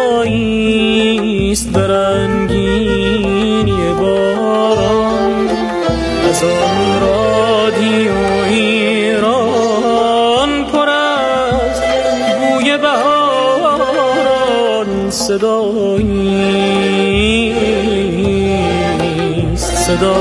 صداییست به رنگینی باران، از آن رادیو ایران پر از بوی بهاران. صداییست،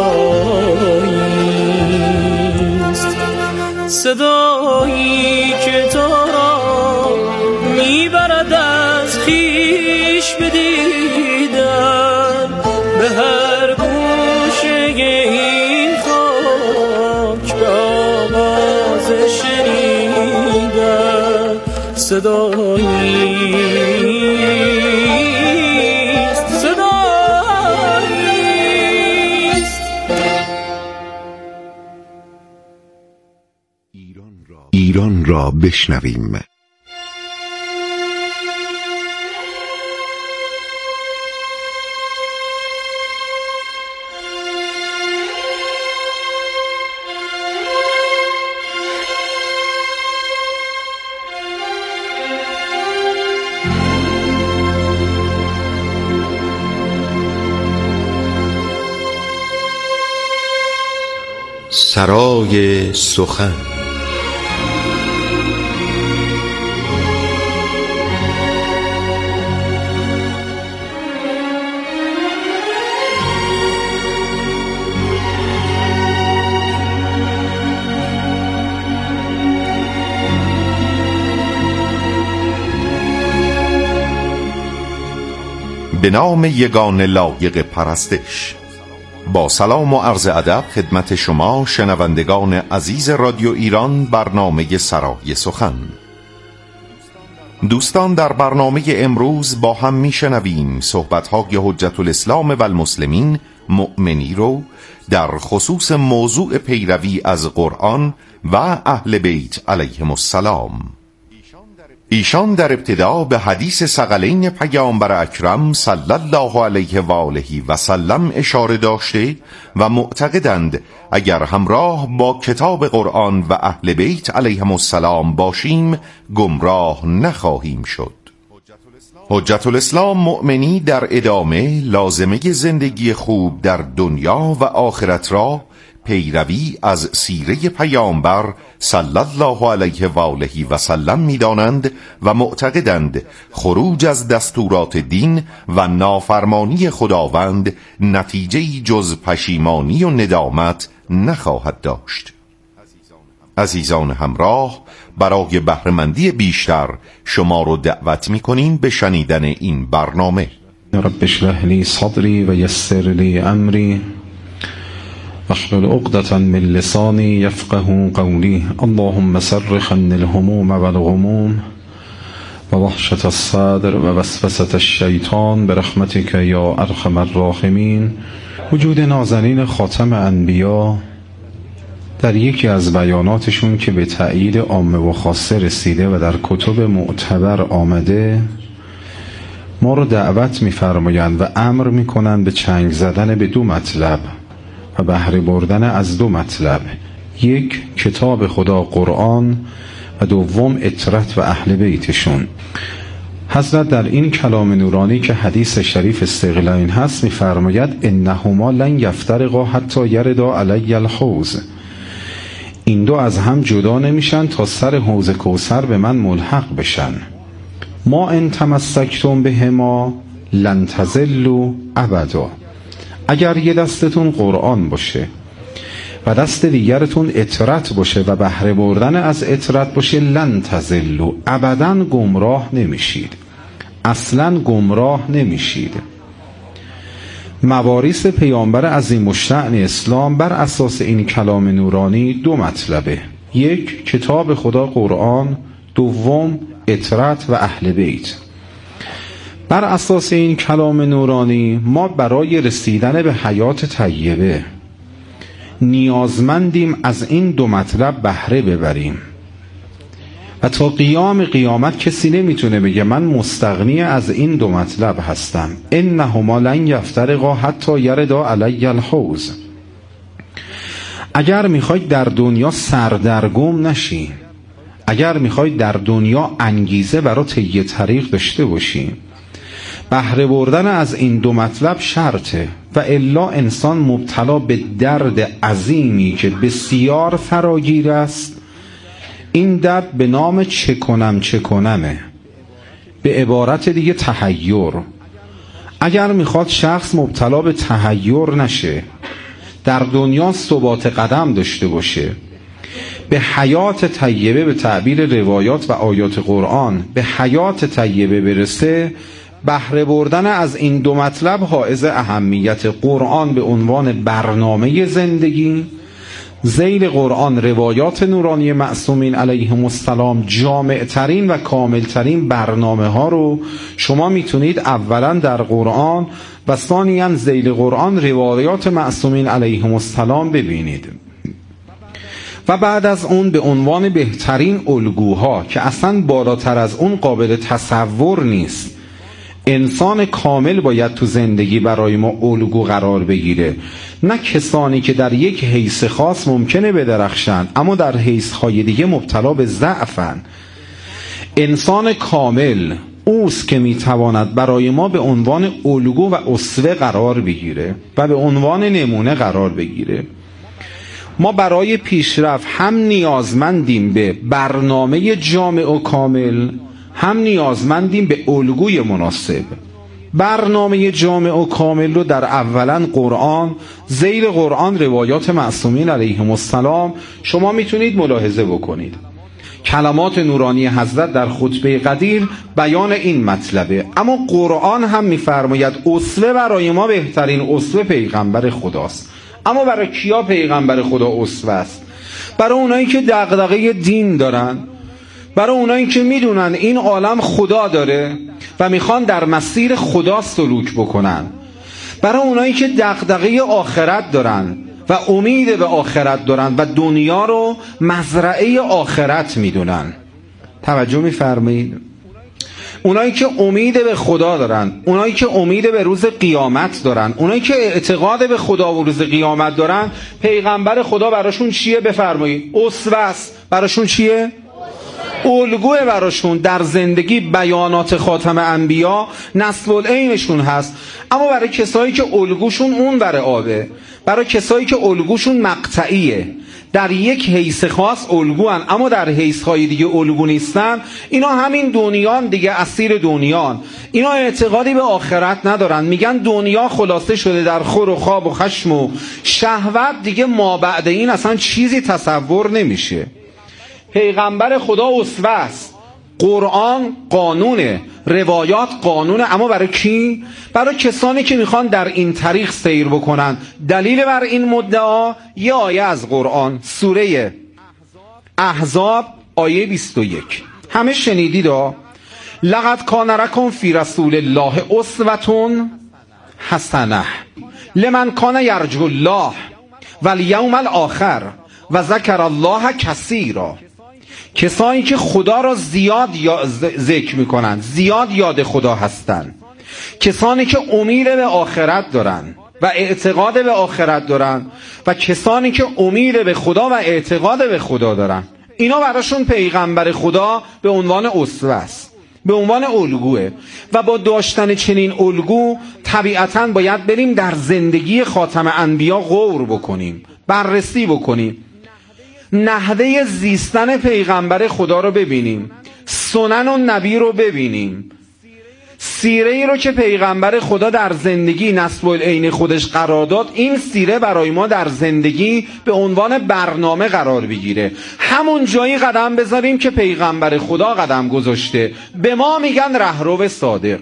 صدایی که تو را میبرد از خویش بدیدن به هر گوشه این خاک، به آواز شنیدن. صداییست، صداییست. ایران را بشنویم. سرای سخن. به نام یگانه لایق پرستش. با سلام و عرض ادب خدمت شما شنوندگان عزیز رادیو ایران، برنامه سرای سخن. دوستان، در برنامه امروز با هم میشنویم صحبت‌های حجت الاسلام و المسلمین مؤمنی رو در خصوص موضوع پیروی از قرآن و اهل بیت علیهم السلام. ایشان در ابتدا به حدیث ثقلین پیامبر اکرم صلی الله علیه و آله و سلم اشاره داشته و معتقدند اگر همراه با کتاب قرآن و اهل بیت علیهم السلام باشیم گمراه نخواهیم شد. حجت الاسلام مؤمنی در ادامه لازمه زندگی خوب در دنیا و آخرت را پیروی از سیره پیامبر صلی الله علیه و آله و سلم می‌دانند و معتقدند خروج از دستورات دین و نافرمانی خداوند نتیجه‌ای جز پشیمانی و ندامت نخواهد داشت. عزیزان همراه، برای بهره‌مندی بیشتر شما رو دعوت می‌کنیم به شنیدن این برنامه. رب اشرح لی صدری و یسر لی امری واحلل عقدة من لسانی یفقهوا قولی. اللهم صرف عني الهموم والغموم و وحشة الصدر و وسوسة الشیطان برحمتک یا ارحم الراحمین. وجود نازنین خاتم انبیا در یکی از بیاناتشون که به تأیید عامه و خاصه رسیده و در کتب معتبر آمده، ما رو دعوت می‌فرمایند و امر می‌کنند به چنگ زدن به دو مطلب و بهره بردن از دو مطلب: یک، کتاب خدا قرآن و دوم اطرت و اهل بیتشون. حضرت در این کلام نورانی که حدیث شریف استقلال هست می‌فرماید انهما لن یفترقا حتی یردا علی الحوض. این دو از هم جدا نمیشن تا سر حوض کوثر به من ملحق بشن. ما ان تمسکتم بهما لن تضلوا ابدا. اگر یه دستتون قرآن باشه و دست دیگرتون اطرت باشه و بهره بردن از اطرت باشه، لن تضلوا، ابدا گمراه نمیشید، اصلا گمراه نمیشید. مواریث پیامبر عظیم الشأن اسلام بر اساس این کلام نورانی دو مطلبه: یک، کتاب خدا قرآن، دوم اطرت و اهل بیت. بر اساس این کلام نورانی ما برای رسیدن به حیات طیبه نیازمندیم از این دو مطلب بهره ببریم و تا قیام قیامت کسی نمیتونه بگه من مستغنی از این دو مطلب هستم. انهما لن یفترقا حتی یردا علی الحوض. اگر میخواید در دنیا سردرگم نشی، اگر میخواید در دنیا انگیزه برای طی طریق داشته باشی بهره بردن از این دو مطلب شرطه و الا انسان مبتلا به درد عظیمی که بسیار فراگیر است. این درد به نام چه کنمه، به عبارت دیگه تحیر. اگر میخواد شخص مبتلا به تحیر نشه، در دنیا ثبات قدم داشته باشه، به حیات طیبه به تعبیر روایات و آیات قرآن به حیات طیبه برسه، بهره بردن از این دو مطلب حائز اهمیت. قرآن به عنوان برنامه زندگی، ذیل قرآن روایات نورانی معصومین علیهم السلام، جامع ترین و کامل ترین برنامه ها رو شما میتونید اولا در قرآن و ثانیاً ذیل قرآن روایات معصومین علیهم السلام ببینید. و بعد از اون به عنوان بهترین الگوها که اصلا بالاتر از اون قابل تصور نیست، انسان کامل باید تو زندگی برای ما الگو قرار بگیره، نه کسانی که در یک حیث خاص ممکنه بدرخشن اما در حیث‌های دیگه مبتلا به ضعفن. انسان کامل اوست که میتواند برای ما به عنوان الگو و اسوه قرار بگیره و به عنوان نمونه قرار بگیره. ما برای پیشرفت هم نیازمندیم به برنامه جامع و کامل، هم نیازمندیم به الگوی مناسب. برنامه جامع و کامل رو در اولا قرآن، ذیل قرآن روایات معصومین علیهم السلام شما میتونید ملاحظه بکنید. کلمات نورانی حضرت در خطبه قدیر بیان این مطلبه، اما قرآن هم میفرماید اسوه برای ما بهترین اسوه پیغمبر خداست. اما برای کیا پیغمبر خدا اسوه است؟ برای اونایی که دغدغه دین دارن، برای اونایی که میدونن این عالم خدا داره و میخوان در مسیر خدا سلوک بکنن، برای اونایی که دغدغه آخرت دارن و امید به آخرت دارن و دنیا رو مزرعه آخرت میدونن. توجه میفرمایید؟ اونایی که امید به خدا دارن، اونایی که امید به روز قیامت دارن، اونایی که اعتقاد به خدا و روز قیامت دارن، پیغمبر خدا براشون چیه؟ بفرمایید. اسوه است. براشون چیه؟ الگوه. براشون در زندگی بیانات خاتم انبیا نصب العینشون هست. اما برای کسایی که الگوشون اون ور آبه، برای کسایی که الگوشون مقطعیه، در یک حیث خاص الگوان اما در حیث‌های دیگه الگو نیستن، اینا همین دنیان دیگه، اسیر دنیان. اینا اعتقادی به آخرت ندارن، میگن دنیا خلاصه شده در خور و خواب و خشم و شهوت، دیگه ما بعد این اصلا چیزی تصور نمیشه. پیغمبر خدا اسوه است، قرآن قانونه، روایات قانونه، اما برای کی؟ برای کسانی که میخوان در این طریق سیر بکنن. دلیل بر این مدعا یه آیه از قرآن، سوره احزاب آیه 21. همه شنیدید لقد کان لکم فی رسول الله اسوة حسنه لمن کان یرجو الله والیوم الاخر و ذکر الله کثیرا. کسانی که خدا را زیاد ذکر میکنن، زیاد یاد خدا هستن، کسانی که امید به آخرت دارن و اعتقاد به آخرت دارن و کسانی که امید به خدا و اعتقاد به خدا دارن، اینا براشون پیغمبر خدا به عنوان اسوه است، به عنوان الگوه. و با داشتن چنین الگو طبیعتاً باید بریم در زندگی خاتم انبیا غور بکنیم، بررسی بکنیم، نحوه زیستن پیغمبر خدا رو ببینیم، سنن و نبی رو ببینیم، سیره ای رو که پیغمبر خدا در زندگی نصب العین خودش قرار داد، این سیره برای ما در زندگی به عنوان برنامه قرار بگیره. همون جایی قدم بذاریم که پیغمبر خدا قدم گذاشته. به ما میگن رهرو صادق.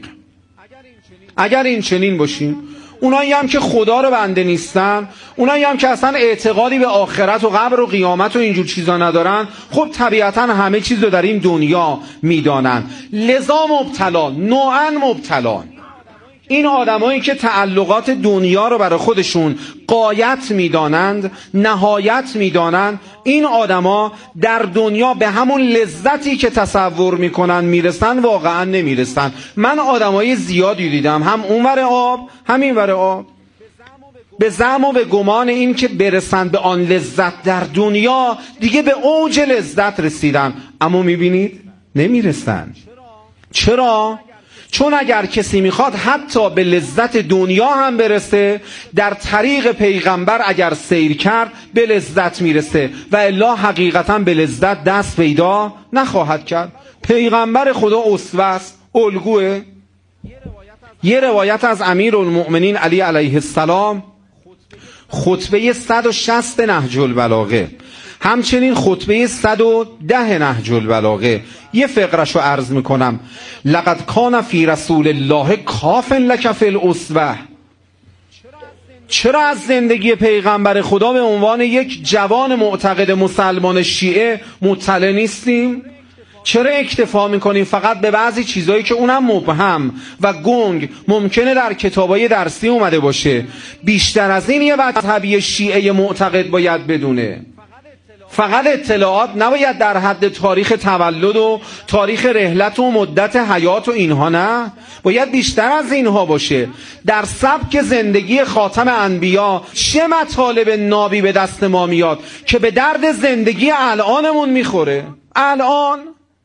اگر این چنین باشیم، اونایی هم که خدا رو بنده نیستن، اونایی هم که اصلا اعتقادی به آخرت و قبر و قیامت و اینجور چیزا ندارن، خب طبیعتا همه چیز رو در این دنیا میدانن، لذا مبتلا، نوعا مبتلا. این آدمایی که تعلقات دنیا رو برای خودشون غایت میدانند، نهایت میدانند، این آدما در دنیا به همون لذتی که تصور میکنن میرسن، واقعا نمیرسن. من آدمای زیادی دیدم، هم اونور آب هم اینور آب، به زعم و به گمان این که برسن به آن لذت در دنیا، دیگه به اوج لذت رسیدن، اما میبینید نمیرسن. چرا؟ چون اگر کسی میخواد حتی به لذت دنیا هم برسه، در طریق پیغمبر اگر سیر کرد به لذت میرسه و الا حقیقتا به لذت دست پیدا نخواهد کرد. پیغمبر خدا اسوه است، الگوه. یه روایت از امیرالمؤمنین علی علیه السلام، خطبه 160 نهج البلاغه، همچنین خطبه 110 نهج البلاغه، یه فقرشو عرض میکنم. لقد کان فی رسول الله کافٍ لک فی الاسوه. چرا از زندگی پیغمبر خدا به عنوان یک جوان معتقد مسلمان شیعه مطلع نیستیم؟ چرا اکتفا میکنیم فقط به بعضی چیزایی که اونم مبهم و گنگ ممکنه در کتابای درسی اومده باشه؟ بیشتر از این یه مذهبی شیعه معتقد باید بدونه. فقط اطلاعات نباید در حد تاریخ تولد و تاریخ رحلت و مدت حیات و اینها، نه، باید بیشتر از اینها باشه. در سبک زندگی خاتم انبیا چه مطالب نابی به دست ما میاد که به درد زندگی الانمون میخوره. الان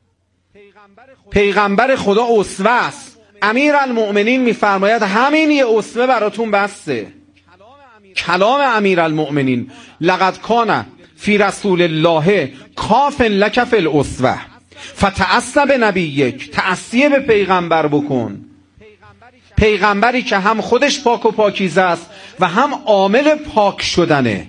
پیغمبر خدا اسوه است. امیرالمؤمنین میفرماید همین یه اسوه براتون بسته. کلام امیرالمؤمنین لقد کان فی رسول الله کافٍ لک فی الاسوه فتأسی بنبیک. تأسیه به پیغمبر بکن، پیغمبری که هم خودش پاک و پاکیزه است و هم عامل پاک شدنه.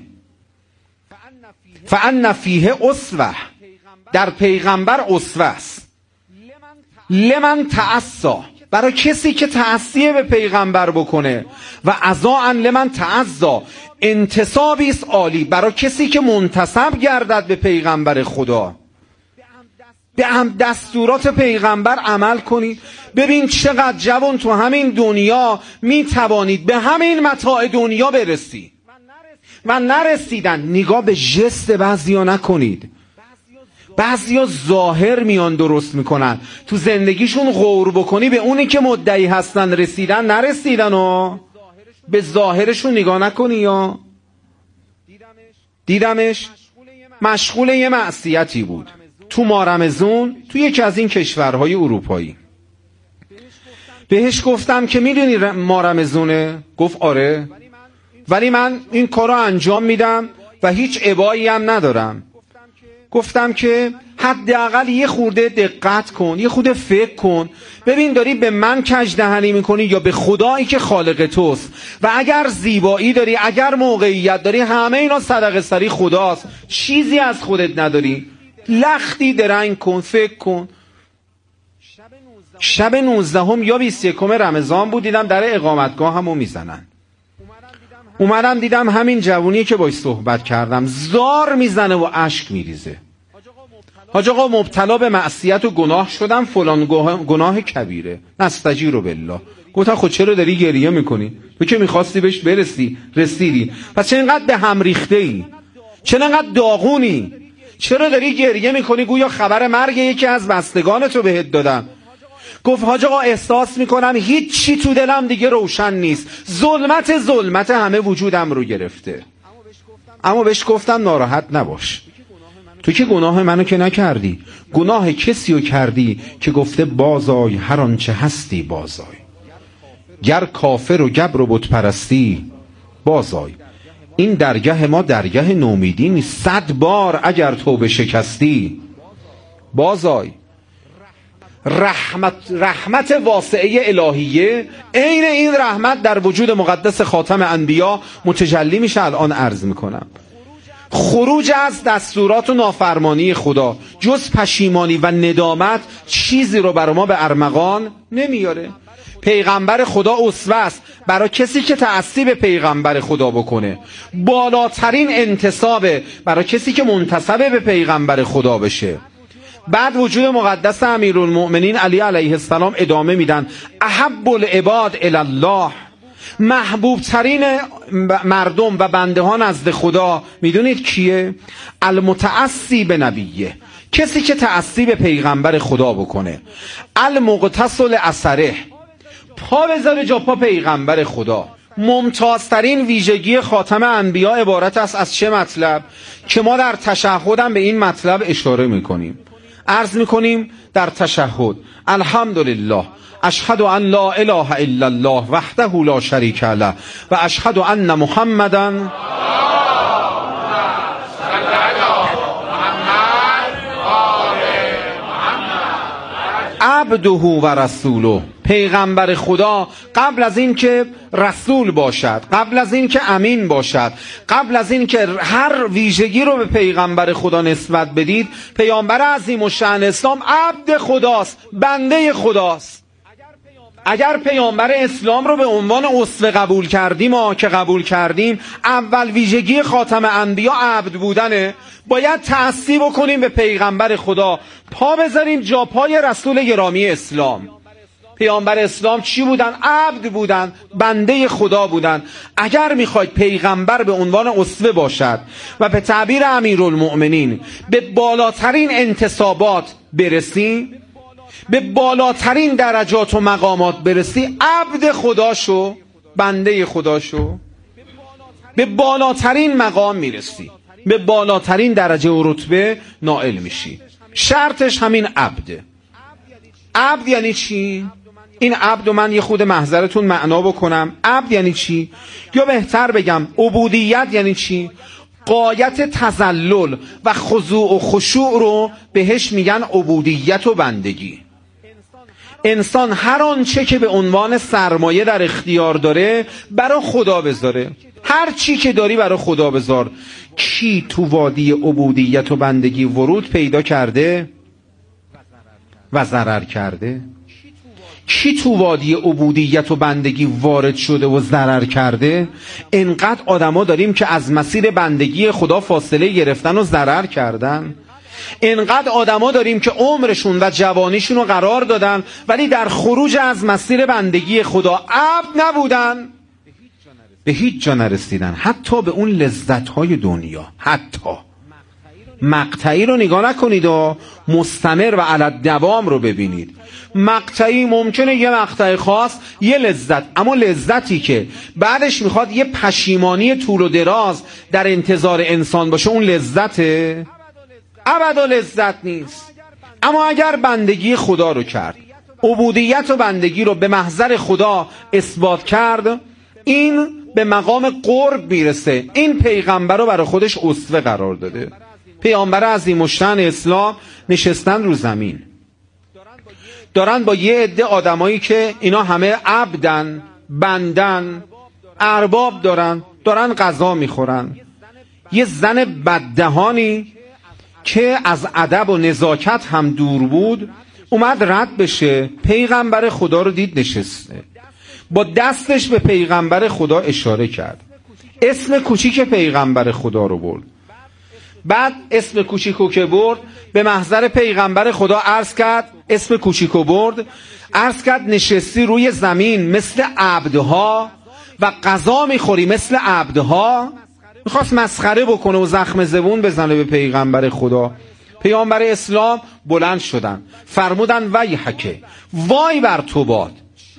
فان فیه اسوه، در پیغمبر اسوه است. لمن تأسی، برای کسی که تأسیه به پیغمبر بکنه. و عزاء لمن تعزا، انتسابی است عالی برای کسی که منتسب گردد به پیغمبر خدا. به دستورات پیغمبر عمل کنید. ببین چقدر جوان تو همین دنیا میتوانید به همین متاع دنیا برسید و نرسیدن. نگاه به ژست بعضیا نکنید. بعضیا ظاهر میان درست میکنن، تو زندگیشون غور بکنی به اونی که مدعی هستن رسیدن نرسیدن و به ظاهرشون نگاه نکنی. یا دیدمش مشغول یه معصیتی بود تو مارمزون، تو یکی از این کشورهای اروپایی. بهش گفتم که میدونی مارمزونه؟ گفت آره، ولی من این کارو انجام میدم و هیچ ابایی هم ندارم. گفتم که حداقل یه خورده دقت کن، یه خورده فکر کن، ببین داری به من کژدهنی میکنی یا به خدایی که خالق توست؟ و اگر زیبایی داری، اگر موقعیت داری، همه اینا صدقه سری خداست، چیزی از خودت نداری. لختی درنگ کن، فکر کن. شب 19 یا 21 رمضان بود، دیدم در اقامتگاه همو میزنن. اومدم دیدم همین جوونی که باش صحبت کردم زار میزنه و اشک میریزه. حاج آقا مبتلا به معصیت و گناه شدم، فلان گناه کبیره، نستجیر بالله. گفتم خود چرا داری گریه میکنی؟ تو که میخواستی بهش برسی، رسیدی، پس چرا اینقدر به هم ریخته ای؟ چرا اینقدر داغونی؟ چرا داری گریه میکنی گویا خبر مرگ یکی از بستگانتو بهت دادم؟ گفت حاج آقا احساس میکنم هیچ چی تو دلم دیگه روشن نیست، ظلمت همه وجودم رو گرفته. اما بهش گفتم ناراحت نباش، تو که گناه منو که نکردی، گناه کسی رو کردی که گفته بازای هر آنچه هستی بازای. گر کافر و گبر و بت پرستی بازای. این درگه ما درگه نومیدی نیست، 100 بار اگر توبه شکستی بازای. رحمت واسعه الهیه، عین این رحمت در وجود مقدس خاتم انبیا متجلی میشه. الان عرض میکنم خروج از دستورات و نافرمانی خدا جز پشیمانی و ندامت چیزی رو برای ما به ارمغان نمیاره. پیغمبر خدا اسوه است برای کسی که تأسی به پیغمبر خدا بکنه. بالاترین انتسابه برای کسی که منتسب به پیغمبر خدا بشه. بعد وجود مقدس امیرالمؤمنین علی علیه السلام ادامه میدن احب العباد الی الله، محبوب ترین مردم و بنده ها نزد خدا میدونید کیه؟ المتعصی به نبیه، کسی که تأسی به پیغمبر خدا بکنه. المقتصل اثره، پا بذاره جا پا پیغمبر خدا. ممتازترین ویژگی خاتم انبیا عبارت است از چه مطلب که ما در تشهدم به این مطلب اشاره میکنیم. عرض میکنیم در تشهد الحمدلله اشهد ان لا اله الا الله وحده لا شریک له و اشهد ان محمدا عبده و رسوله. پیغمبر خدا قبل از این که رسول باشد، قبل از این که امین باشد، قبل از این که هر ویژگی رو به پیغمبر خدا نسبت بدید، پیامبر عظیم الشأن اسلام عبد خداست، بنده خداست. اگر پیامبر اسلام رو به عنوان اسوه قبول کردیم، ما که قبول کردیم، اول ویژگی خاتم انبیا عبد بودنه، باید تأسی بکنیم به پیغمبر خدا، پا بذاریم جا پای رسول گرامی اسلام. پیامبر اسلام چی بودن؟ عبد بودن، بنده خدا بودن. اگر میخواید پیغمبر به عنوان اسوه باشد و به تعبیر امیرالمؤمنین به بالاترین انتصابات برسی، به بالاترین درجات و مقامات برسی، عبد خدا شو، بنده خدا شو، به بالاترین مقام میرسی، به بالاترین درجه و رتبه نائل میشی. شرطش همین عبده. عبد یعنی چی؟ این عبد و من یه خود محضرتون معنا بکنم. عبد یعنی چی؟ یا بهتر بگم عبودیت یعنی چی؟ غایت تذلل و خضوع و خشوع رو بهش میگن عبودیت و بندگی. انسان هر آنچه که به عنوان سرمایه در اختیار داره برای خدا بذاره. هر چی که داری برای خدا بذار. کی تو وادی عبودیت و بندگی ورود پیدا کرده و ضرر کرده؟ کی تو وادی عبودیت و بندگی وارد شده و ضرر کرده؟ انقدر آدما داریم که از مسیر بندگی خدا فاصله گرفتن و ضرر کردن. انقدر آدما داریم که عمرشون و جوانیشون رو قرار دادن ولی در خروج از مسیر بندگی خدا عبد نبودن، به هیچ جا نرسیدن، حتی به اون لذت‌های دنیا. حتی مقطعی رو نگاه نکنید و مستمر و علی دوام رو ببینید. مقطعی ممکنه یه مقطع خاص یه لذت، اما لذتی که بعدش میخواد یه پشیمانی طول و دراز در انتظار انسان باشه، اون لذته؟ ابدا لذت نیست. اما اگر بندگی خدا رو کرد، عبودیت و بندگی رو به محضر خدا اثبات کرد، این به مقام قرب میرسه. این پیغمبر رو برای خودش اسوه قرار داده. پیامبر عظیم الشأن اسلام نشستن رو زمین، دارن با یه عده آدمایی که اینا همه عبدن، بندن، ارباب دارن غذا میخورن. یه زن بددهانی که از ادب و نزاکت هم دور بود اومد رد بشه، پیغمبر خدا رو دید نشسته، با دستش به پیغمبر خدا اشاره کرد، اسم کوچیک پیغمبر خدا رو برد. بعد اسم کوچیکو که برد به محضر پیغمبر خدا عرض کرد، اسم کوچیکو برد، عرض کرد نشستی روی زمین مثل عبدها و غذا میخوری مثل عبدها. میخواست مسخره بکنه و زخم زبون بزنه به پیغمبر خدا. پیامبر اسلام بلند شدن فرمودن ویحکه، وای بر تو باد،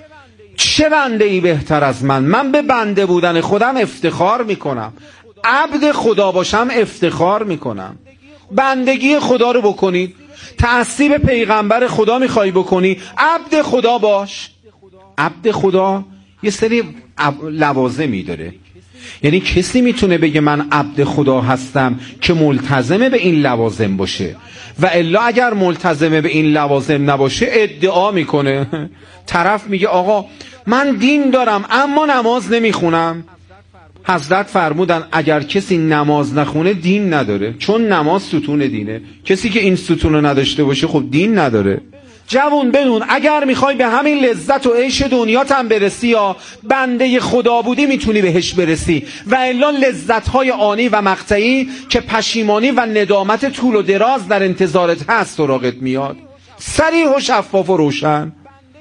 چه بنده ای بهتر از من به بنده بودن خودم افتخار میکنم، عبد خدا باشم افتخار میکنم. بندگی خدا رو بکنید، تعصیب پیغمبر خدا میخوای بکنی، عبد خدا باش. عبد خدا یه سری لوازمی داره، یعنی کسی میتونه بگه من عبد خدا هستم که ملتزمه به این لوازم باشه، و الا اگر ملتزمه به این لوازم نباشه ادعا میکنه. طرف میگه آقا من دین دارم اما نماز نمیخونم. حضرت فرمودن اگر کسی نماز نخونه دین نداره، چون نماز ستون دینه. کسی که این ستون رو نداشته باشه خب دین نداره. جوون بدون اگر میخوای به همین لذت و عیش دنیات هم برسی یا بنده خدا بودی میتونی بهش برسی، و الا لذت‌های آنی و مقطعی که پشیمانی و ندامت طول و دراز در انتظارت هست سراغت میاد. صریح و شفاف و روشن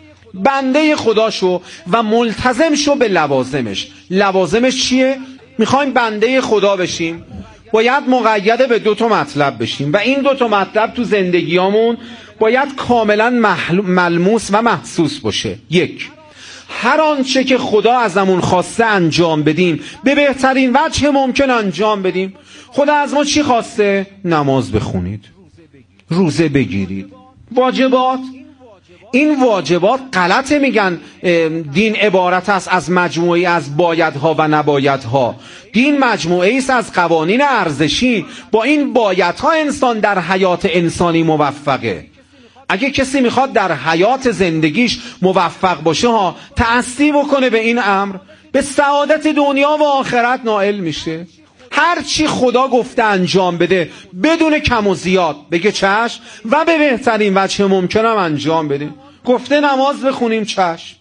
بنده خدا شو و ملتزم شو به لوازمش. لوازمش چیه؟ میخوایم بنده خدا بشیم باید مقید به 2 مطلب بشیم، و این 2 مطلب تو زندگیامون باید کاملا ملموس و محسوس باشه. 1. هر آنچه که خدا ازمون خواسته انجام بدیم، به بهترین وجه ممکن انجام بدیم. خدا از ما چی خواسته؟ نماز بخونید، روزه بگیرید، واجبات. این واجبات غلطه، میگن دین عبارت است از مجموعی از بایدها و نبایدها. دین مجموعی است از قوانین ارزشی. با این بایدها انسان در حیات انسانی موفقه. اگه کسی میخواد در حیات زندگیش موفق باشه تأسی بکنه به این امر، به سعادت دنیا و آخرت نائل میشه. هر چی خدا گفته انجام بده بدون کم و زیاد، بگه چشم و به بهترین وجه ممکنم انجام بده. گفته نماز بخونیم، چشم.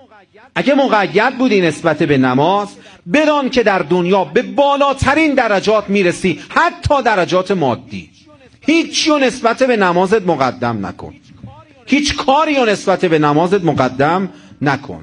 اگه مقید بودی نسبت به نماز، بدان که در دنیا به بالاترین درجات میرسی، حتی درجات مادی. هیچی رو نسبت به نمازت مقدم نکن، هیچ کاری رو نسبت به نمازت مقدم نکن.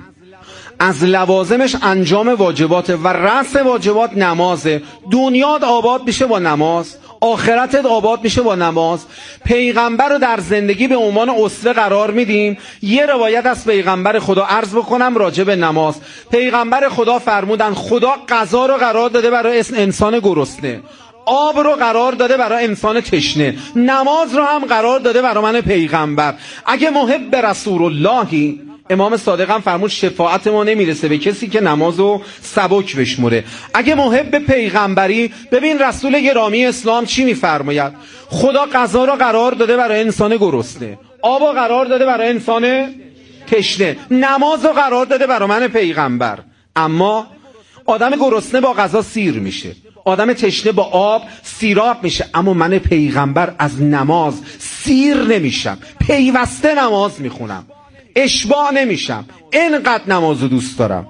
از لوازمش انجام واجبات و رأس واجبات نمازه. دنیات آباد میشه با نماز، آخرتت آباد میشه با نماز. پیغمبر رو در زندگی به عنوان اسوه قرار میدیم. یه روایت از پیغمبر خدا عرض بکنم راجع به نماز. پیغمبر خدا فرمودن خدا غذا رو قرار داده برای انسان گرسنه، آب رو قرار داده برای انسان تشنه، نماز رو هم قرار داده برای من پیغمبر. اگه محب رسول اللهی، امام صادق هم فرمود شفاعت ما نمیرسه به کسی که نمازو سبک بشموره. اگه محب پیغمبری، ببین رسول گرامی اسلام چی میفرماید؟ خدا غذا رو قرار داده برای انسان گرسنه، آب رو قرار داده برای انسان تشنه، نماز رو قرار داده برای من پیغمبر. اما آدم گرسنه با غذا سیر میشه، آدم تشنه با آب سیراب میشه، اما من پیغمبر از نماز سیر نمیشم، پیوسته نماز میخونم، اشباع نمیشم، اینقدر نمازو دوست دارم.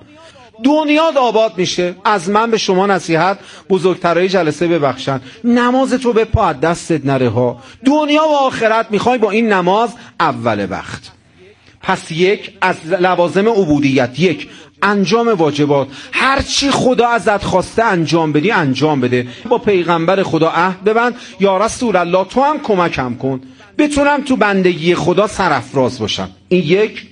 دنیا آباد میشه. از من به شما نصیحت، بزرگترای جلسه ببخشن، نمازتو به پا دستت نره ها. دنیا و آخرت میخوای با این نماز اول وقت. پس یک از لوازم عبودیت، یک انجام واجبات. هرچی خدا ازت خواسته انجام بدی انجام بده. با پیغمبر خدا عهد ببند یا رسول الله تو هم کمکم کن بتونم تو بندگی خدا سرافراز باشم. این یک.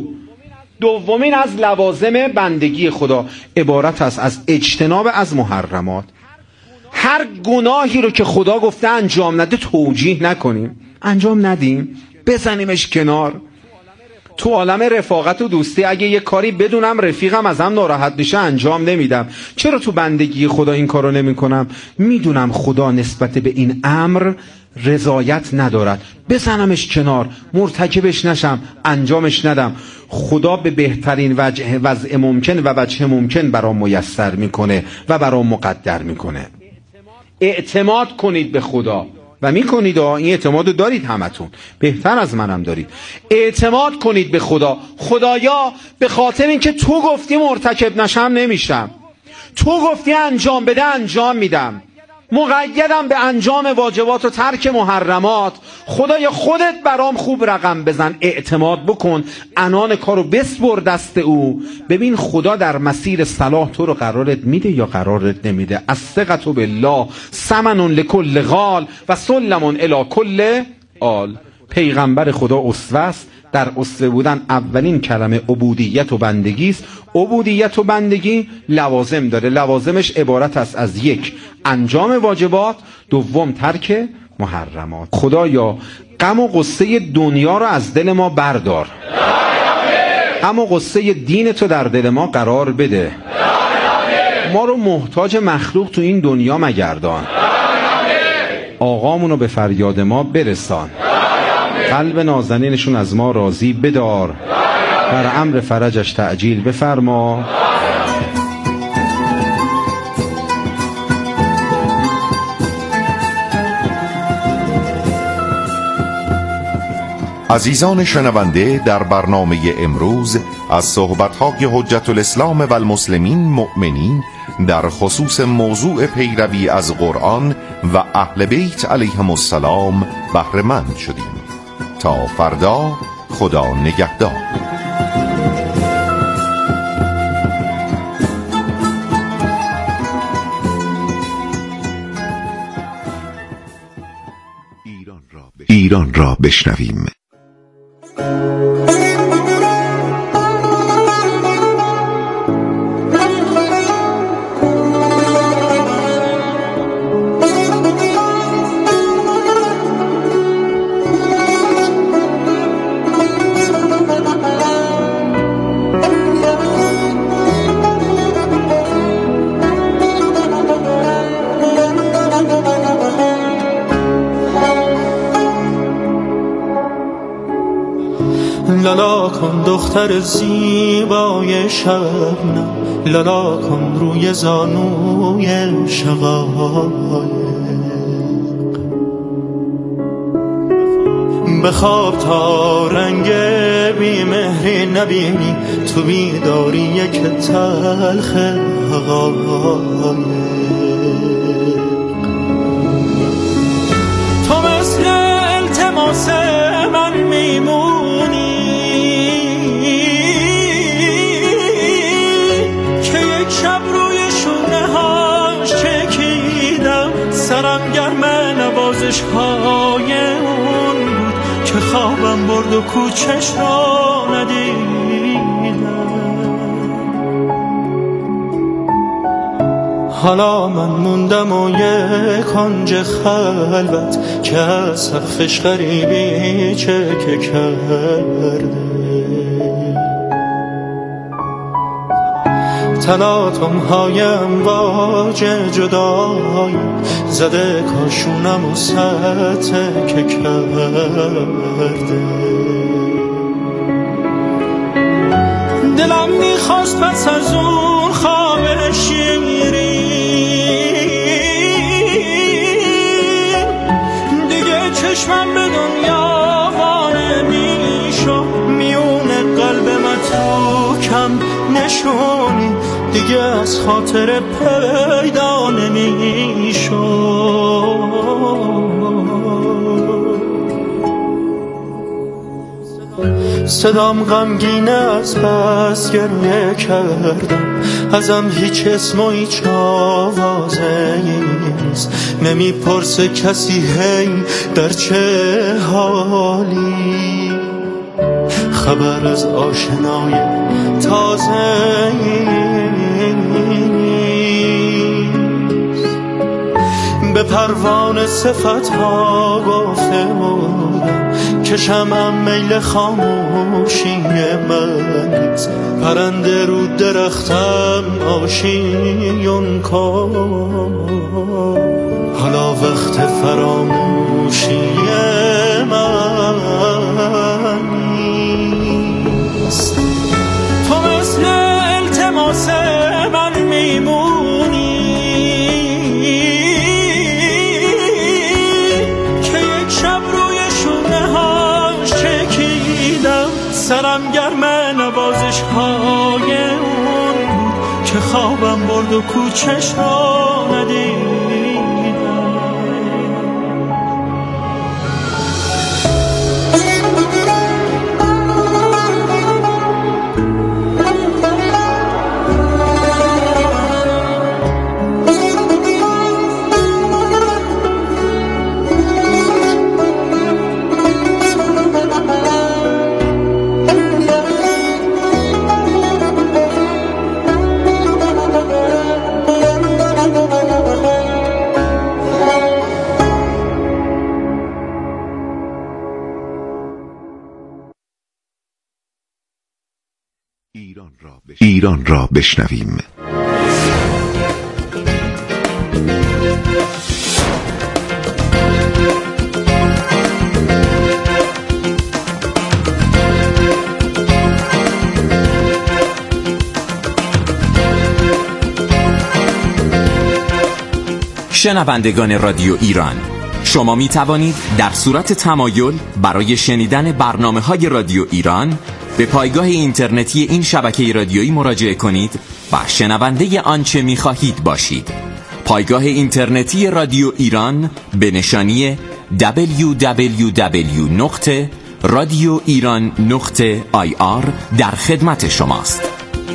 دومین از لوازم بندگی خدا عبارت است از اجتناب از محرمات. هر گناهی رو که خدا گفته انجام نده توجیه نکنیم، انجام ندیم، بزنیمش کنار. تو عالم رفاقت و دوستی اگه یه کاری بدونم رفیقم ازم ناراحت میشه انجام نمیدم. چرا تو بندگی خدا این کارو نمیکنم؟ میدونم خدا نسبت به این امر رضایت ندارد، بزنمش کنار، مرتکبش نشم، انجامش ندم. خدا به بهترین وضع ممکن و وجه ممکن برام میسر میکنه و برام مقدر میکنه. اعتماد کنید به خدا و میکنید. این اعتماد دارید همتون، بهتر از منم دارید. اعتماد کنید به خدا. خدایا به خاطر اینکه تو گفتی مرتکب نشم نمیشم، تو گفتی انجام بده انجام میدم، مقیدم به انجام واجبات و ترک محرمات. خدای خودت برام خوب رقم بزن، اعتماد بکن، عنان کارو بسپر دست او. ببین خدا در مسیر صلاح تو رو قرارت میده یا قرارت نمیده. الثقة بالله ثمن لکل غال و سلم الی کل آل. پیغمبر خدا اسوه است. در اسوه بودن اولین کلمه عبودیت و بندگی است. عبودیت و بندگی لوازم داره. لوازمش عبارت است از یک انجام واجبات، دوم ترک محرمات. خدایا غم و غصه دنیا رو از دل ما بردار، غم و غصه دین تو در دل ما قرار بده، ما رو محتاج مخلوق تو این دنیا مگردان، آقامونو به فریاد ما برسان، قلب نازنینشون از ما راضی بدار، در امر فرجش تعجیل بفرما. عزیزان شنونده، در برنامه امروز از صحبت‌های حجت الاسلام و المسلمین مؤمنین در خصوص موضوع پیروی از قرآن و اهل بیت علیهم السلام بهره مند شدیم. تا فردا، خدا نگهدار. ایران را بشنویم. کن دختر زیبای شبنم، لالا کن روی زانوی شقایق. بخواب تا رنگ بیمهری نبینی، تو بیداری یک تلخ حقایق. تو مثل التماس من میمونی که یک شب روی شونه هاش چکیدم، سرم گرم نوازش های اون بود که خوابم برد و کوچش را ندیدم. حالا من موندم و یک کنج خلوت که از سقفش غریبی چکه کرده. تلاطم های امواج جدایی زده کاشونم و سطح کرده. دلم میخواست پس از اون خواب شیرین دیگه چشمم به دنیا وانه میشو، میونه قلب من تو کم نشونی دیگه از خاطر پیدا نمیشو. صدام غمگینه از بس گریه کردم، ازم هیچ اسم و هیچ آوازه نیست، نمیپرسه کسی هی در چه حالی، خبر از آشنای تازه نیست. به پروانه صفت‌ها گفته بودم که شمعم میل خاموشی من نیست، پرنده رو درختم آشیون کن، حالا وقت فراموشی من نیست. تو مثل التماس من میمونی که یک شب روی شونه هاش چکیدم، سرم گرم نوازش های اون بود که خوابم برد و کوچش را ندیدم. ایران را بشنویم. شنوندگان رادیو ایران، شما می توانید در صورت تمایل برای شنیدن برنامه‌های رادیو ایران به پایگاه اینترنتی این شبکه رادیویی مراجعه کنید و شنونده آنچه می خواهید باشید. پایگاه اینترنتی رادیو ایران به نشانی www.radioiran.ir در خدمت شماست.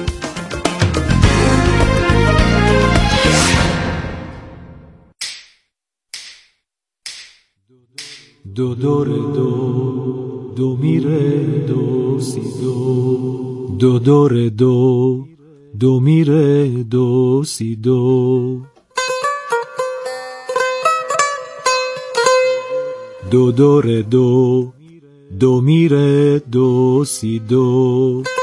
دو دور دو میره دو سی دو دور دو میره دو سی دو دور دو میره دو سی دو